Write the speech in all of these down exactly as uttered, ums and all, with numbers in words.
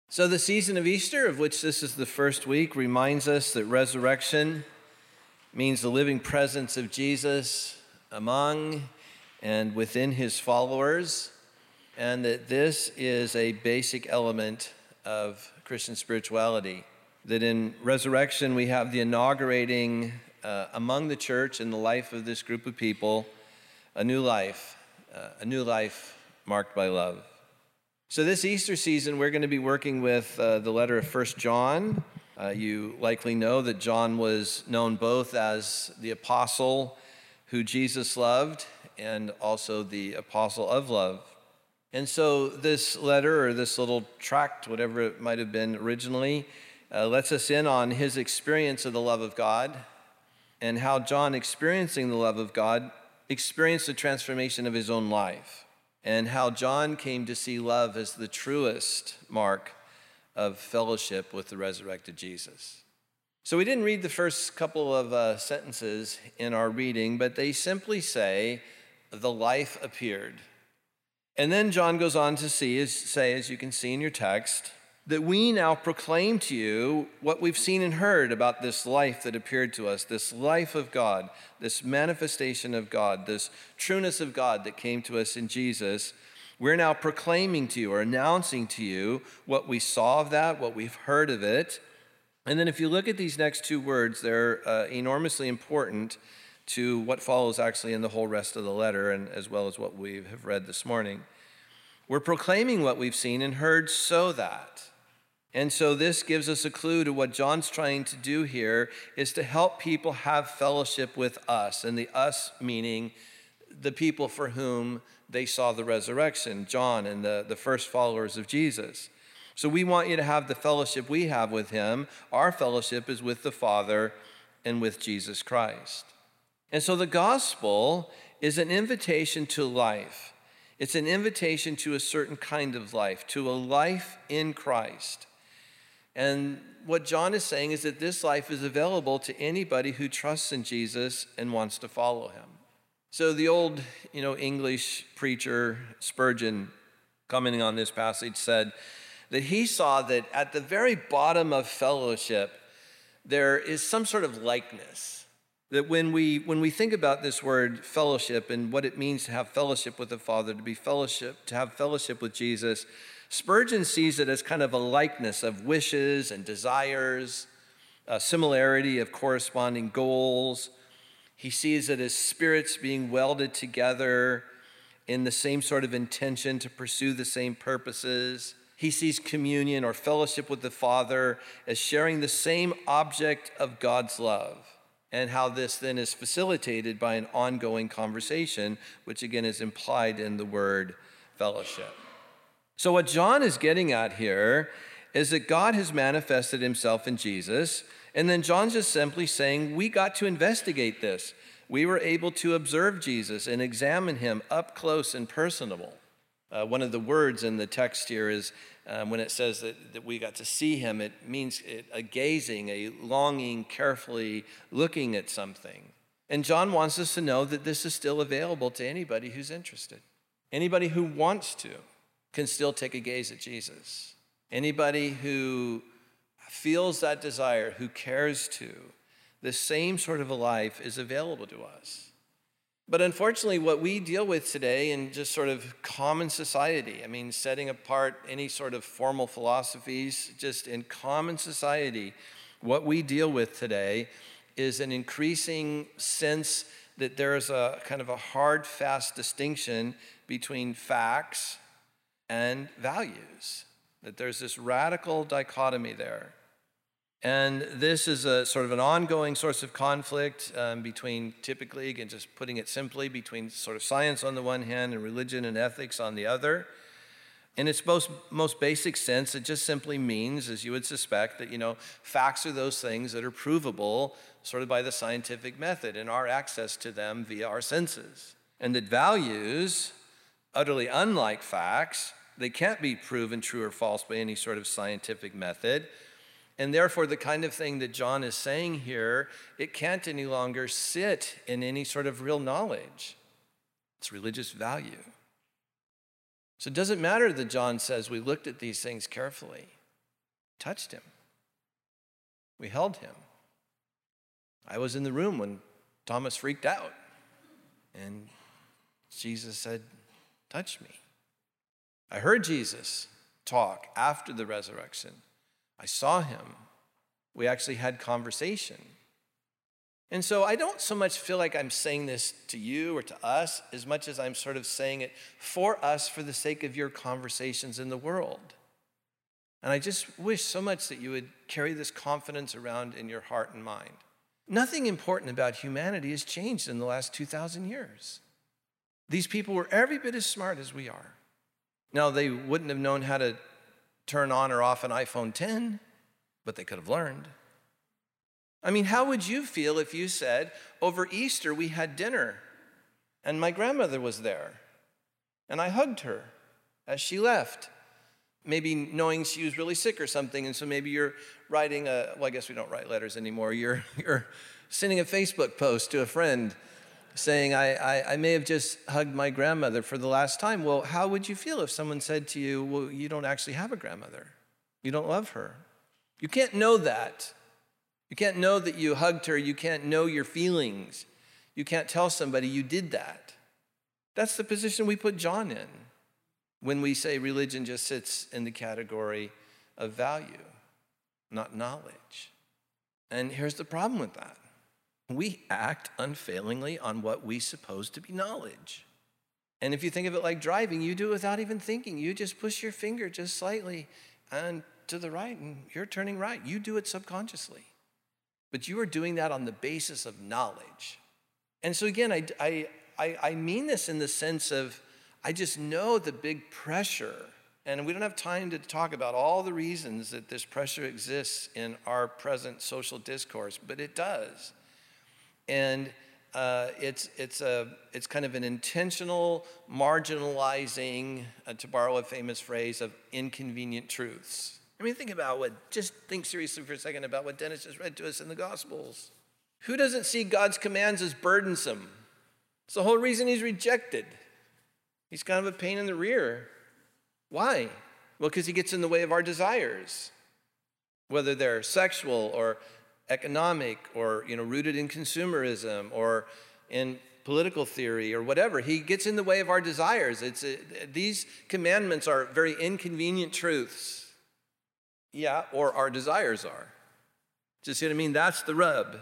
So the season of Easter, of which this is the first week, reminds us that resurrection means the living presence of Jesus among and within his followers, and that this is a basic element of Christian spirituality. That in resurrection we have the inaugurating uh, among the church and the life of this group of people, a new life, uh, a new life marked by love. So this Easter season, we're going to be working with uh, the letter of First John. Uh, you likely know that John was known both as the apostle who Jesus loved and also the apostle of love. And so this letter, or this little tract, whatever it might have been originally, uh, lets us in on his experience of the love of God and how John, experiencing the love of God, experienced the transformation of his own life, and how John came to see love as the truest mark of fellowship with the resurrected Jesus. So we didn't read the first couple of uh, sentences in our reading, but they simply say, the life appeared. And then John goes on to see, as, say, as you can see in your text, that we now proclaim to you what we've seen and heard about this life that appeared to us, this life of God, this manifestation of God, this trueness of God that came to us in Jesus. We're now proclaiming to you or announcing to you what we saw of that, what we've heard of it. And then if you look at these next two words, they're uh, enormously important to what follows actually in the whole rest of the letter, and as well as what we have read this morning. We're proclaiming what we've seen and heard so that. And so this gives us a clue to what John's trying to do here is to help people have fellowship with us, and the us meaning the people for whom they saw the resurrection, John and the, the first followers of Jesus. So we want you to have the fellowship we have with him. Our fellowship is with the Father and with Jesus Christ. And so the gospel is an invitation to life. It's an invitation to a certain kind of life, to a life in Christ. And what John is saying is that this life is available to anybody who trusts in Jesus and wants to follow him. So the old, you know, English preacher Spurgeon, commenting on this passage, said that he saw that at the very bottom of fellowship, there is some sort of likeness. That when we when we think about this word fellowship and what it means to have fellowship with the Father, to be fellowship, to have fellowship with Jesus, Spurgeon sees it as kind of a likeness of wishes and desires, a similarity of corresponding goals. He sees it as spirits being welded together in the same sort of intention to pursue the same purposes. He sees communion or fellowship with the Father as sharing the same object of God's love, and how this then is facilitated by an ongoing conversation, which again is implied in the word fellowship. So what John is getting at here is that God has manifested himself in Jesus, and then John's just simply saying we got to investigate this. We were able to observe Jesus and examine him up close and personable. Uh, one of the words in the text here is um, when it says that, that we got to see him, it means it, a gazing, a longing, carefully looking at something. And John wants us to know that this is still available to anybody who's interested. Anybody who wants to can still take a gaze at Jesus. Anybody who feels that desire, who cares to, the same sort of a life is available to us. But unfortunately, what we deal with today in just sort of common society, I mean, setting apart any sort of formal philosophies, just in common society, what we deal with today is an increasing sense that there is a kind of a hard, fast distinction between facts and values, that there's this radical dichotomy there. And this is a sort of an ongoing source of conflict um, between, typically, again, just putting it simply, between sort of science on the one hand and religion and ethics on the other. In its most, most basic sense, it just simply means, as you would suspect, that, you know, facts are those things that are provable sort of by the scientific method and our access to them via our senses. And that values, utterly unlike facts, they can't be proven true or false by any sort of scientific method. And therefore, the kind of thing that John is saying here, it can't any longer sit in any sort of real knowledge. It's religious value. So it doesn't matter that John says we looked at these things carefully. touched him. We held him. I was in the room when Thomas freaked out, and Jesus said, touch me. I heard Jesus talk after the resurrection. I saw him. We actually had conversation. And so I don't so much feel like I'm saying this to you or to us as much as I'm sort of saying it for us for the sake of your conversations in the world. And I just wish so much that you would carry this confidence around in your heart and mind. Nothing important about humanity has changed in the last two thousand years. These people were every bit as smart as we are. Now, they wouldn't have known how to turn on or off an iPhone ten, but they could have learned. I mean, how would you feel if you said, over Easter we had dinner, and my grandmother was there, and I hugged her as she left, maybe knowing she was really sick or something, and so maybe you're writing a, well, I guess we don't write letters anymore, you're, you're sending a Facebook post to a friend saying, I, I, I may have just hugged my grandmother for the last time. Well, how would you feel if someone said to you, well, you don't actually have a grandmother. You don't love her. You can't know that. You can't know that you hugged her. You can't know your feelings. You can't tell somebody you did that. That's the position we put John in when we say religion just sits in the category of value, not knowledge. And here's the problem with that. We act unfailingly on what we suppose to be knowledge. And if you think of it like driving, you do it without even thinking. You just push your finger just slightly and to the right, and you're turning right. You do it subconsciously. But you are doing that on the basis of knowledge. And so again, I, I, I, I mean this in the sense of, I just know the big pressure, and we don't have time to talk about all the reasons that this pressure exists in our present social discourse, but it does. And uh, it's, it's, a, it's kind of an intentional marginalizing, uh, to borrow a famous phrase, of inconvenient truths. I mean, think about what, just think seriously for a second about what Dennis just read to us in the Gospels. Who doesn't see God's commands as burdensome? It's the whole reason he's rejected. He's kind of a pain in the rear. Why? Well, because he gets in the way of our desires, whether they're sexual or economic or, you know, rooted in consumerism or in political theory or whatever. He gets in the way of our desires. It's a, these commandments are very inconvenient truths. Yeah, or our desires are. Do you see what I mean? That's the rub.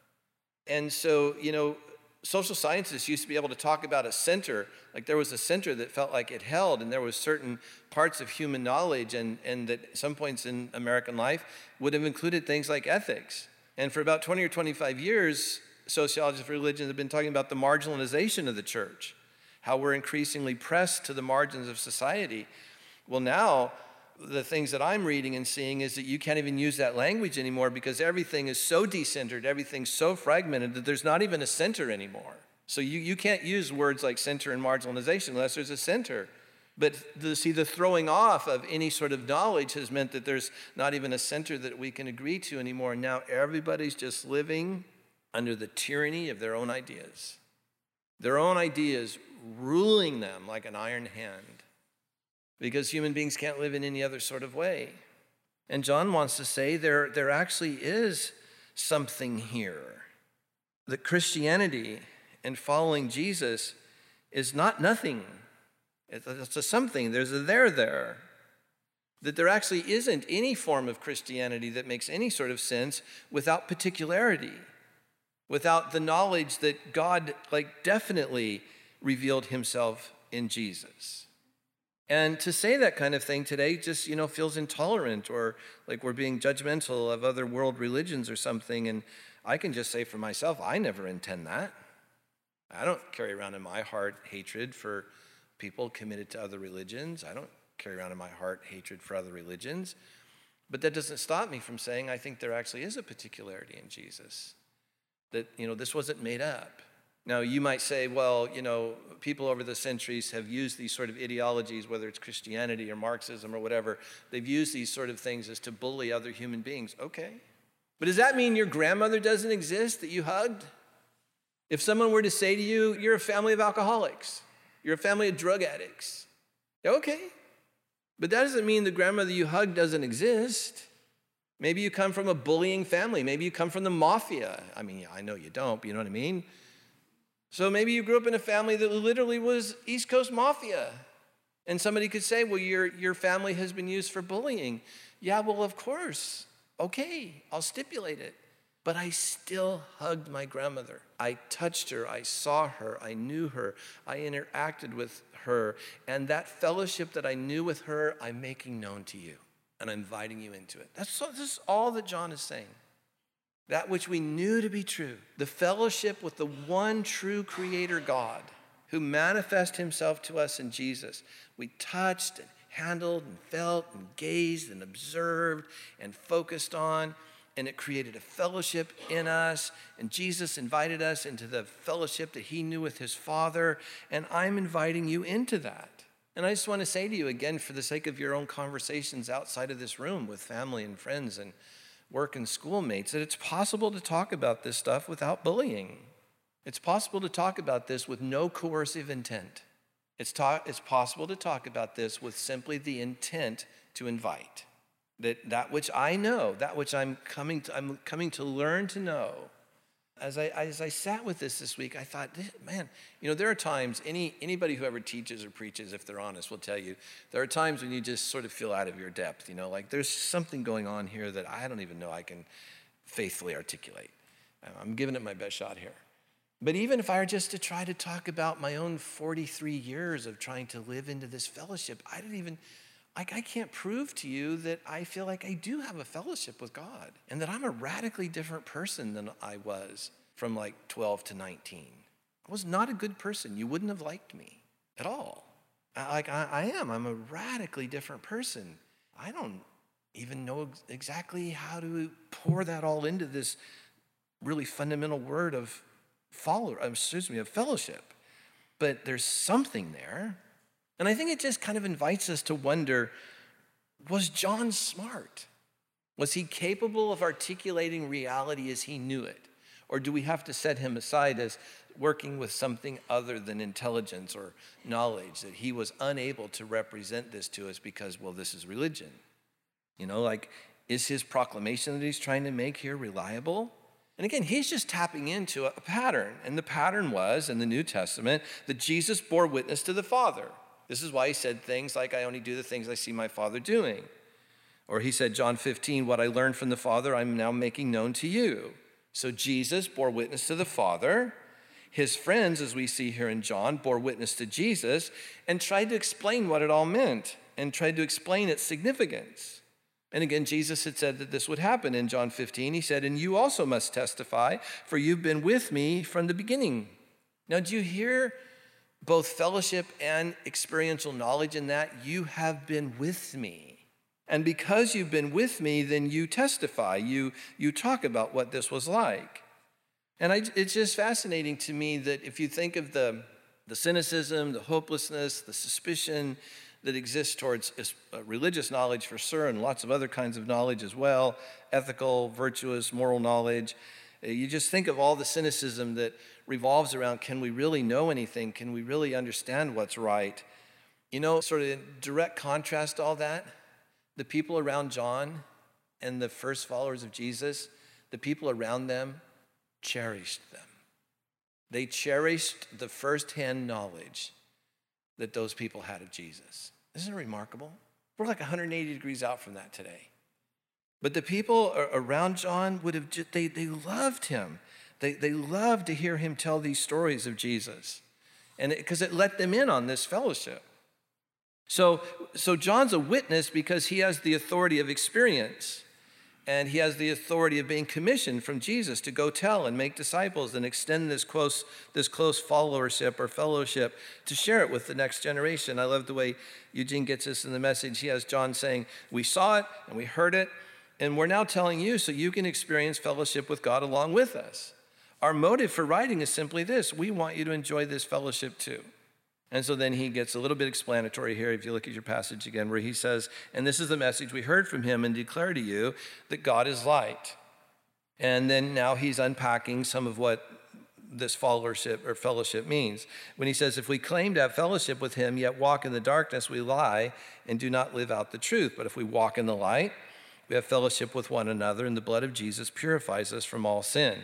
And so, you know, social scientists used to be able to talk about a center, like there was a center that felt like it held, and there was certain parts of human knowledge and, and that at some points in American life would have included things like ethics. And for about twenty or twenty-five years, sociologists of religion have been talking about the marginalization of the church, how we're increasingly pressed to the margins of society. Well, now, the things that I'm reading and seeing is that you can't even use that language anymore because everything is so decentered, everything's so fragmented that there's not even a center anymore. So you, you can't use words like center and marginalization unless there's a center. But the, see, the throwing off of any sort of knowledge has meant that there's not even a center that we can agree to anymore. And now everybody's just living under the tyranny of their own ideas. Their own ideas ruling them like an iron hand. Because human beings can't live in any other sort of way. And John wants to say there, there actually is something here. That Christianity and following Jesus is not nothing. It's a something. There's a there there. That there actually isn't any form of Christianity that makes any sort of sense without particularity. Without the knowledge that God, like, definitely revealed himself in Jesus. And to say that kind of thing today just, you know, feels intolerant or like we're being judgmental of other world religions or something. And I can just say for myself, I never intend that. I don't carry around in my heart hatred for people committed to other religions. I don't carry around in my heart hatred for other religions. But that doesn't stop me from saying I think there actually is a particularity in Jesus. That, you know, this wasn't made up. Now, you might say, well, you know, people over the centuries have used these sort of ideologies, whether it's Christianity or Marxism or whatever, they've used these sort of things as to bully other human beings. Okay. But does that mean your grandmother doesn't exist that you hugged? If someone were to say to you, you're a family of alcoholics, you're a family of drug addicts, okay. But that doesn't mean the grandmother you hugged doesn't exist. Maybe you come from a bullying family. Maybe you come from the mafia. I mean, I know you don't, but you know what I mean? So maybe you grew up in a family that literally was East Coast Mafia. And somebody could say, well, your, your family has been used for bullying. Yeah, well, of course. Okay, I'll stipulate it. But I still hugged my grandmother. I touched her. I saw her. I knew her. I interacted with her. And that fellowship that I knew with her, I'm making known to you. And I'm inviting you into it. That's so, this is all that John is saying. That which we knew to be true. The fellowship with the one true creator God who manifests himself to us in Jesus. We touched and handled and felt and gazed and observed and focused on. And it created a fellowship in us. And Jesus invited us into the fellowship that he knew with his Father. And I'm inviting you into that. And I just want to say to you again, for the sake of your own conversations outside of this room with family and friends and work and schoolmates, that it's possible to talk about this stuff without bullying. It's possible to talk about this with no coercive intent. It's, ta- it's possible to talk about this with simply the intent to invite. That that which I know, that which I'm coming to, I'm coming to learn to know. As I as I sat with this this week, I thought, man, you know, there are times, any anybody who ever teaches or preaches, if they're honest, will tell you, there are times when you just sort of feel out of your depth, you know, like there's something going on here that I don't even know I can faithfully articulate. I'm giving it my best shot here. But even if I were just to try to talk about my own forty-three years of trying to live into this fellowship, I didn't even, like, I can't prove to you that I feel like I do have a fellowship with God and that I'm a radically different person than I was from like twelve to nineteen. I was not a good person. You wouldn't have liked me at all. I, like I, I am. I'm a radically different person. I don't even know exactly how to pour that all into this really fundamental word of follower, excuse me, of fellowship. But there's something there. And I think it just kind of invites us to wonder, was John smart? Was he capable of articulating reality as he knew it? Or do we have to set him aside as working with something other than intelligence or knowledge, that he was unable to represent this to us because, well, this is religion? You know, like, is his proclamation that he's trying to make here reliable? And again, he's just tapping into a pattern. And the pattern was, in the New Testament, that Jesus bore witness to the Father. This is why he said things like, I only do the things I see my Father doing. Or he said, John fifteen, what I learned from the Father, I'm now making known to you. So Jesus bore witness to the Father. His friends, as we see here in John, bore witness to Jesus and tried to explain what it all meant and tried to explain its significance. And again, Jesus had said that this would happen in John fifteen. He said, and you also must testify, for you've been with me from the beginning. Now, do you hear both fellowship and experiential knowledge in that? You have been with me. And because you've been with me, then you testify. You, you talk about what this was like. And I, it's just fascinating to me that if you think of the, the cynicism, the hopelessness, the suspicion that exists towards religious knowledge for sure, and lots of other kinds of knowledge as well, ethical, virtuous, moral knowledge, you just think of all the cynicism that revolves around, can we really know anything? Can we really understand what's right? You know, sort of in direct contrast to all that, the people around John and the first followers of Jesus, the people around them cherished them. They cherished the firsthand knowledge that those people had of Jesus. Isn't it remarkable? We're like one hundred eighty degrees out from that today. But the people around John would have, just, they, they loved him. They, they loved to hear him tell these stories of Jesus. And because it, it let them in on this fellowship. So, so John's a witness because he has the authority of experience. And he has the authority of being commissioned from Jesus to go tell and make disciples and extend this close, this close followership or fellowship to share it with the next generation. I love the way Eugene gets this in the message. He has John saying, we saw it and we heard it, and we're now telling you so you can experience fellowship with God along with us. Our motive for writing is simply this. We want you to enjoy this fellowship too. And so then he gets a little bit explanatory here, if you look at your passage again, where he says, and this is the message we heard from him and declare to you that God is light. And then now he's unpacking some of what this followership or fellowship means. When he says, if we claim to have fellowship with him, yet walk in the darkness, we lie and do not live out the truth. But if we walk in the light, We have fellowship with one another, and the blood of Jesus purifies us from all sin.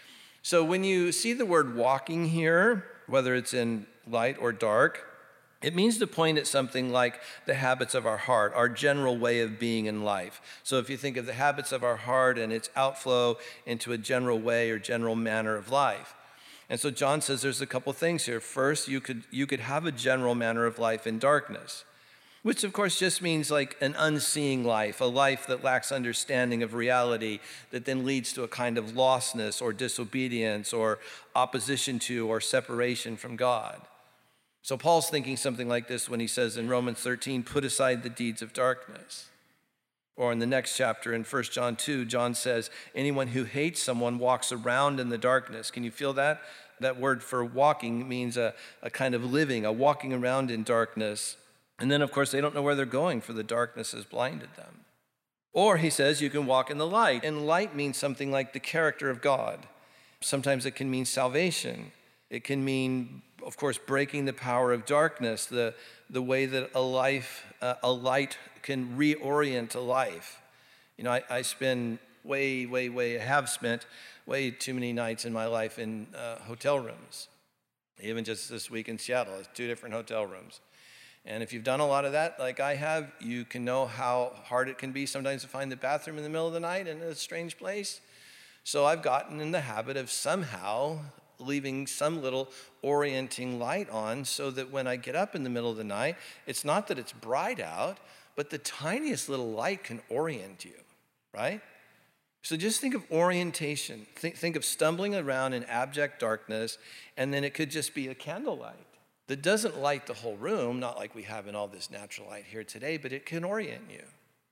So when you see the word walking here, whether it's in light or dark, it means to point at something like the habits of our heart, our general way of being in life. So if you think of the habits of our heart and its outflow into a general way or general manner of life. And so John says there's a couple things here. First, you could, you could have a general manner of life in darkness, which of course just means like an unseeing life, a life that lacks understanding of reality, that then leads to a kind of lostness or disobedience or opposition to or separation from God. So Paul's thinking something like this when he says in Romans thirteen, put aside the deeds of darkness. Or in the next chapter in First John two, John says, anyone who hates someone walks around in the darkness. Can you feel that? That word for walking means a, a kind of living, a walking around in darkness. And then, of course, they don't know where they're going, for the darkness has blinded them. Or he says you can walk in the light. And light means something like the character of God. Sometimes it can mean salvation. It can mean, of course, breaking the power of darkness, the, the way that a life, uh, a light can reorient a life. You know, I, I spend way, way, way, have spent way too many nights in my life in uh, hotel rooms. Even just this week in Seattle, it's two different hotel rooms. And if you've done a lot of that, like I have, you can know how hard it can be sometimes to find the bathroom in the middle of the night in a strange place. So I've gotten in the habit of somehow leaving some little orienting light on so that when I get up in the middle of the night, it's not that it's bright out, but the tiniest little light can orient you, right? So just think of orientation. Think, think of stumbling around in abject darkness, and then it could just be a candlelight that doesn't light the whole room, not like we have in all this natural light here today, but it can orient you.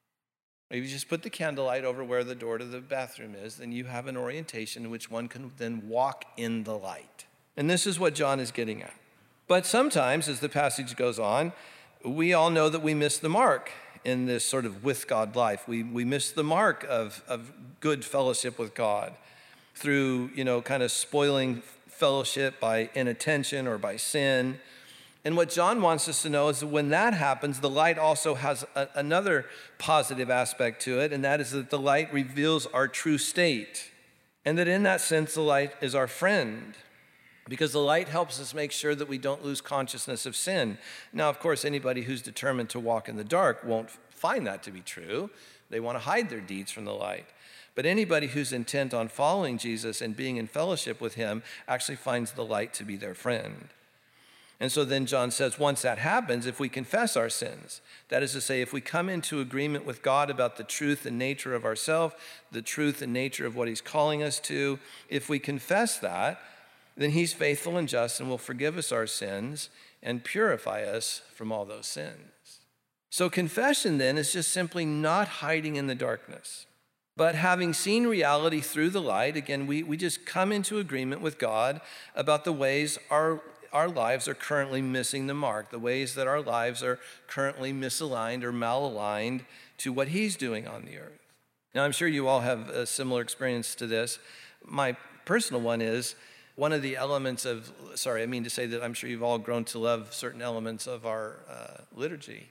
Maybe you just put the candlelight over where the door to the bathroom is, then you have an orientation in which one can then walk in the light. And this is what John is getting at. But sometimes, as the passage goes on, we all know that we miss the mark in this sort of with God life. We, we miss the mark of, of good fellowship with God through, you know, kind of spoiling fellowship by inattention or by sin. And what John wants us to know is that when that happens, the light also has a, another positive aspect to it, and that is that the light reveals our true state. And that in that sense, the light is our friend, because the light helps us make sure that we don't lose consciousness of sin. Now, of course, anybody who's determined to walk in the dark won't find that to be true. They want to hide their deeds from the light. But anybody who's intent on following Jesus and being in fellowship with him actually finds the light to be their friend. And so then John says, once that happens, if we confess our sins, that is to say, if we come into agreement with God about the truth and nature of ourselves, the truth and nature of what he's calling us to, if we confess that, then he's faithful and just and will forgive us our sins and purify us from all those sins. So confession then is just simply not hiding in the darkness, but having seen reality through the light. Again, we, we just come into agreement with God about the ways our, our lives are currently missing the mark, the ways that our lives are currently misaligned or malaligned to what he's doing on the earth. Now, I'm sure you all have a similar experience to this. My personal one is one of the elements of, sorry, I mean to say that I'm sure you've all grown to love certain elements of our uh, liturgy.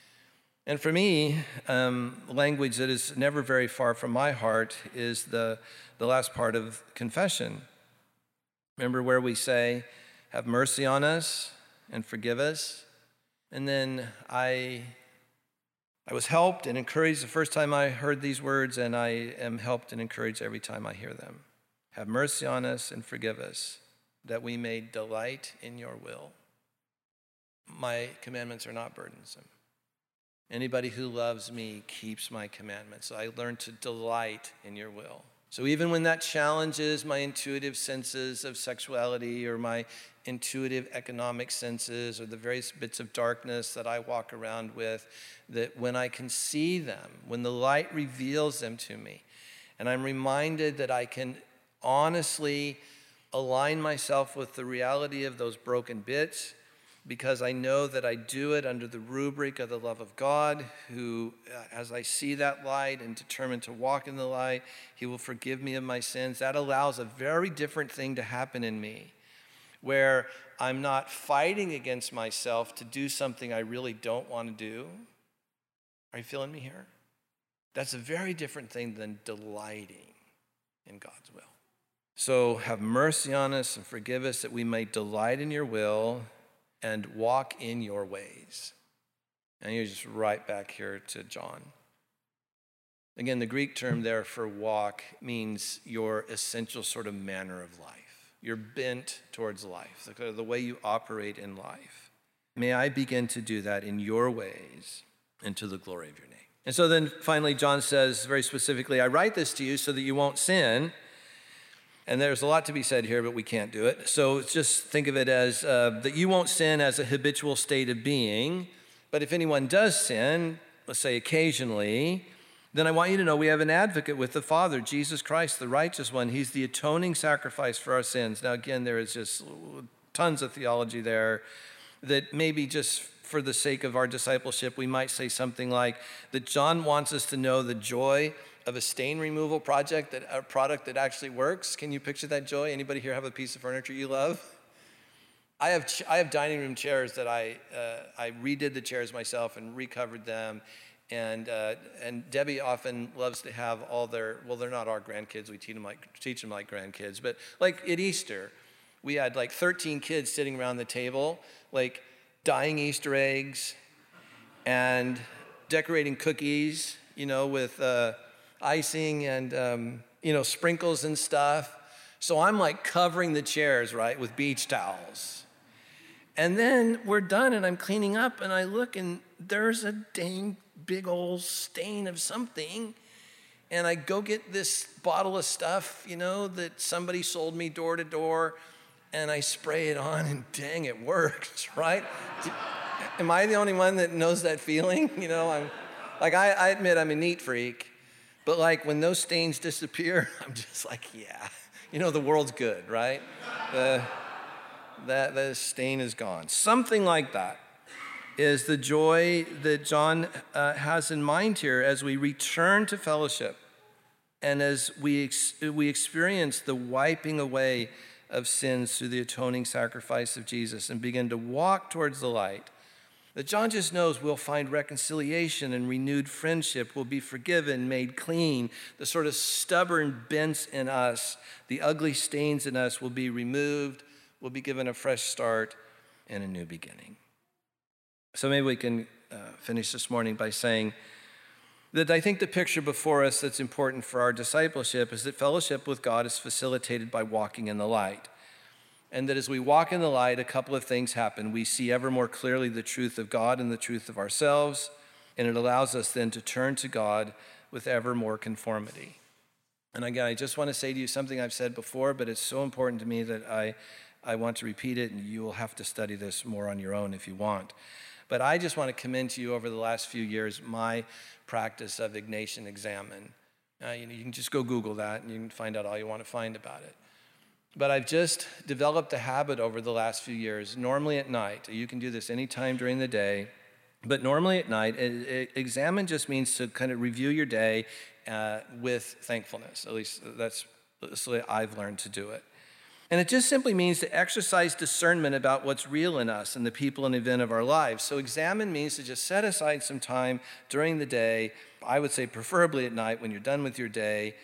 And for me, um, language that is never very far from my heart is the, the last part of confession. Remember where we say, have mercy on us and forgive us? And then I, I was helped and encouraged the first time I heard these words, and I am helped and encouraged every time I hear them. Have mercy on us and forgive us, that we may delight in your will. My commandments are not burdensome. Anybody who loves me keeps my commandments. So I learn to delight in your will. So even when that challenges my intuitive senses of sexuality or my intuitive economic senses or the various bits of darkness that I walk around with, that when I can see them, when the light reveals them to me, and I'm reminded that I can honestly align myself with the reality of those broken bits, because I know that I do it under the rubric of the love of God, who, as I see that light and determined to walk in the light, he will forgive me of my sins. That allows a very different thing to happen in me, where I'm not fighting against myself to do something I really don't want to do. Are you feeling me here? That's a very different thing than delighting in God's will. So have mercy on us and forgive us that we may delight in your will and walk in your ways. And you're just right back here to John. Again, the Greek term there for walk means your essential sort of manner of life, your bent towards life, the, the way you operate in life. May I begin to do that in your ways and to the glory of your name. And so then finally, John says very specifically, I write this to you so that you won't sin. And there's a lot to be said here, but we can't do it. So just think of it as uh, that you won't sin as a habitual state of being. But if anyone does sin, let's say occasionally, then I want you to know we have an advocate with the Father, Jesus Christ, the righteous one. He's the atoning sacrifice for our sins. Now, again, there is just tons of theology there that maybe just for the sake of our discipleship, we might say something like that John wants us to know the joy of a stain removal project, that a product that actually works. Can you picture that joy? Anybody here have a piece of furniture you love? I have I have dining room chairs that I uh, I redid the chairs myself and recovered them, and uh, and Debbie often loves to have all their, well, they're not our grandkids, we teach them like teach them like grandkids, but like at Easter, we had like thirteen kids sitting around the table, like dyeing Easter eggs and decorating cookies, you know, with uh, icing and um, you know, sprinkles and stuff. So I'm like covering the chairs, right, with beach towels. And then we're done and I'm cleaning up and I look and there's a dang big old stain of something. And I go get this bottle of stuff, you know, that somebody sold me door to door, and I spray it on and dang, it works, right? Am I the only one that knows that feeling? You know, I'm like, I, I admit I'm a neat freak, but like when those stains disappear, I'm just like, yeah, you know, the world's good, right? The, that the stain is gone. Something like that is the joy that John uh, has in mind here as we return to fellowship and as we ex- we experience the wiping away of sins through the atoning sacrifice of Jesus and begin to walk towards the light. That John just knows we'll find reconciliation and renewed friendship. We'll be forgiven, made clean. The sort of stubborn bents in us, the ugly stains in us will be removed. We'll be given a fresh start and a new beginning. So maybe we can uh, finish this morning by saying that I think the picture before us that's important for our discipleship is that fellowship with God is facilitated by walking in the light. And that as we walk in the light, a couple of things happen. We see ever more clearly the truth of God and the truth of ourselves, and it allows us then to turn to God with ever more conformity. And again, I just want to say to you something I've said before, but it's so important to me that I, I want to repeat it, and you will have to study this more on your own if you want. But I just want to commend to you over the last few years my practice of Ignatian Examen. Uh, you know, you can just go Google that, and you can find out all you want to find about it. But I've just developed a habit over the last few years, normally at night. You can do this anytime during the day, but normally at night, it, it, examine just means to kind of review your day uh, with thankfulness. At least that's, that's the way I've learned to do it. And it just simply means to exercise discernment about what's real in us and the people and event of our lives. So examine means to just set aside some time during the day, I would say preferably at night when you're done with your day,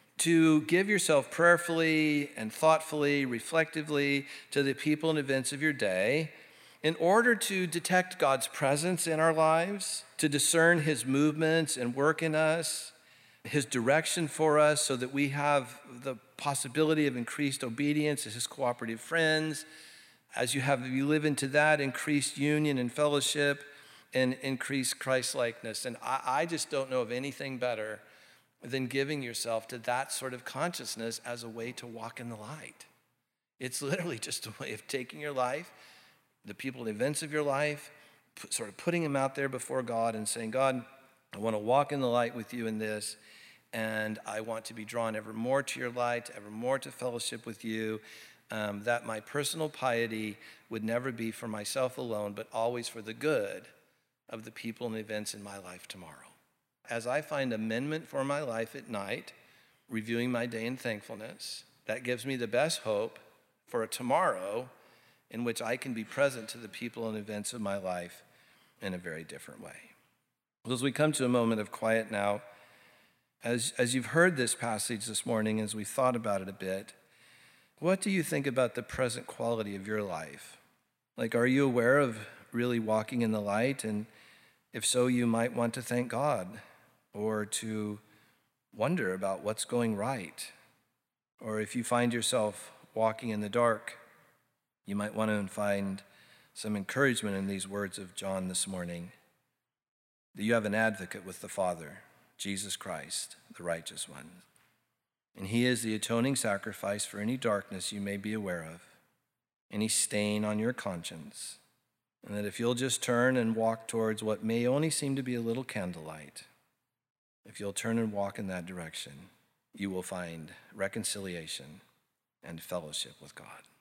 to give yourself prayerfully and thoughtfully, reflectively to the people and events of your day in order to detect God's presence in our lives, to discern his movements and work in us, his direction for us so that we have the possibility of increased obedience as his cooperative friends. As you have, you live into that, increased union and fellowship and increased Christ-likeness. And I, I just don't know of anything better than giving yourself to that sort of consciousness as a way to walk in the light. It's literally just a way of taking your life, the people and events of your life, put, sort of putting them out there before God and saying, God, I want to walk in the light with you in this, and I want to be drawn ever more to your light, ever more to fellowship with you, um, that my personal piety would never be for myself alone, but always for the good of the people and events in my life tomorrow. As I find amendment for my life at night, reviewing my day in thankfulness, that gives me the best hope for a tomorrow in which I can be present to the people and events of my life in a very different way. As we come to a moment of quiet now, As, as you've heard this passage this morning, as we thought about it a bit, what do you think about the present quality of your life? Like, are you aware of really walking in the light? And if so, you might want to thank God, or to wonder about what's going right. Or if you find yourself walking in the dark, you might want to find some encouragement in these words of John this morning, that you have an advocate with the Father, Jesus Christ, the righteous one. And he is the atoning sacrifice for any darkness you may be aware of, any stain on your conscience. And that if you'll just turn and walk towards what may only seem to be a little candlelight, if you'll turn and walk in that direction, you will find reconciliation and fellowship with God.